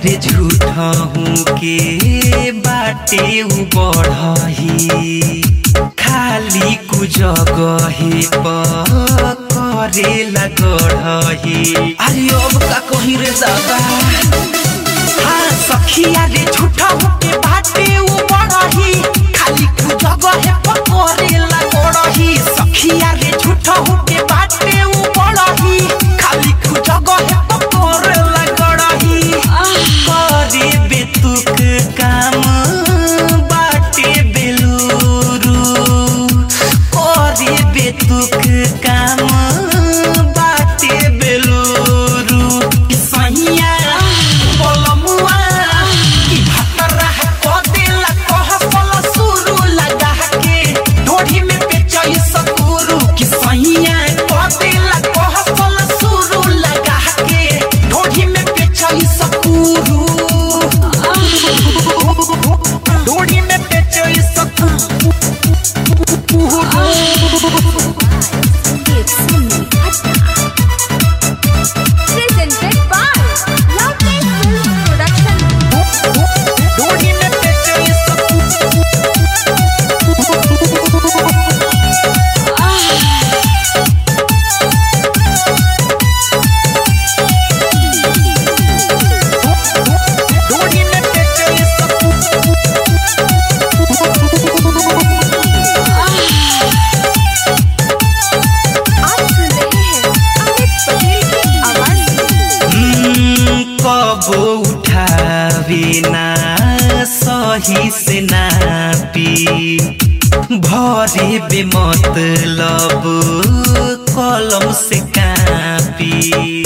रे झूठा हूँ के बाटे उ बढ़ही खाली कुजगहे करे लगढ़ही। अरे अब का कही रे दादा हाँ सखिया रे झूठा हूँ के बाटे उ बढ़ही खाली कुजगहे करे लगढ़ही। सखिया रे झूठा हूँ के बाटे उ बढ़ही खाली कुजगहे करे लगढ़ही। करे बेतुक काम बाटे बेलूरू करे बेतुक काम बाटे बेलूरू। सैया बोलमुआ कि भतरा कदेला कहसल सुरू लगा के ढोढ़ी में बेचई सकूरू। कि सैया कदेला कहसल सुरू लगा के ढोढ़ी में बेचई सकूरू ढोढ़ी में बेचई सकूरू। Presented by Lovely Film Production. ढोढ़ी में बेचई सकूरू। ढोढ़ी में बेचई सकूरू। आप सुन रहे हैं अमित पटेल की आवाज में। कबो उठावे ना सही से ना पी भरे बेमतलब कलम से कापी।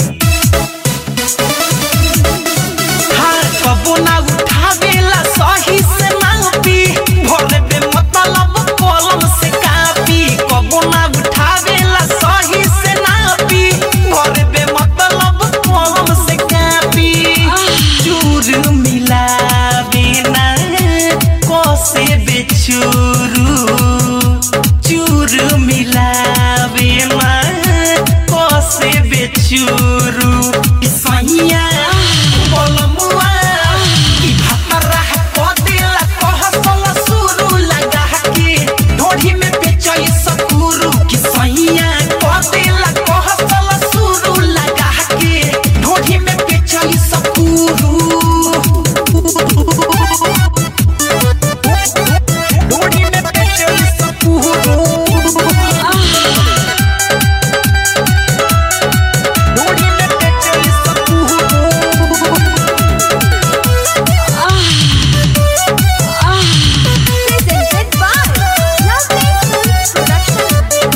हाँ कबो ना उठावेला सही से ना पी भरे बेमतलब कलम से कापी। कबो ना उठावेला सही से ना पी भरे बेमतलब कलम से कापी। चूर मिलावे ना कोसे बेचूरू चूर मिलावे ना कोसे बेचूरू। सैया बोलमुआ कि भतरा कदेला कहसल सुरू लगा के ढोढ़ी में बेचई सकूरू। कि सैया कदेला कहसल सुरू लगा के ढोढ़ी में बेचई सकूरू ढोढ़ी में बेचई सकूरू। ढोढ़ी में बेचई सकूरू। Presented by Lovely Film Production.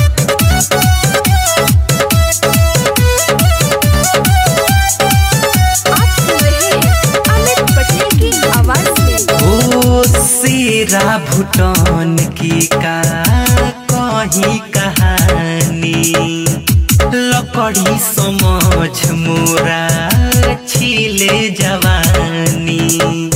आप सुन रहे हैं अमित पटेल की आवाज में। ओ शेरा भूटान की का कही कहानी लकड़ी समझ मोरा छिले जवानी।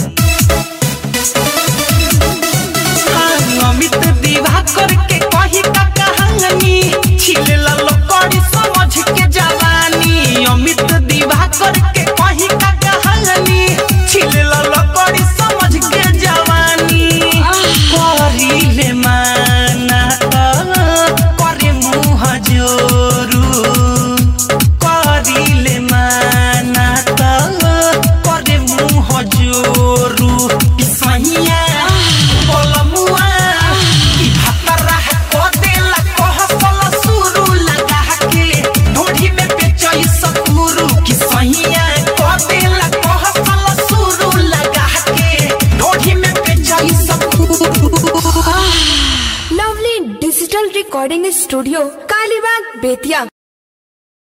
हाँ, अमित दिवाकर के कही का कहानी छिले लकड़ी समझ के जवानी। अमित दिवाकर के कही का कहानी छिले लकड़ी समझ के जवानी। करिले माना त करे मुँह जोरू करिले माना त करे मुँह जोरू। सैया बोलमुआ कि भतरा कदेला कहसल सुरू लगा के ढोढ़ी में बेचई सकूरू। कि सैया कदेला कहसल सुरू लगा के ढोढ़ी में बेचई सकूरू। Lovely digital recording studio Kalibagh Bettiah.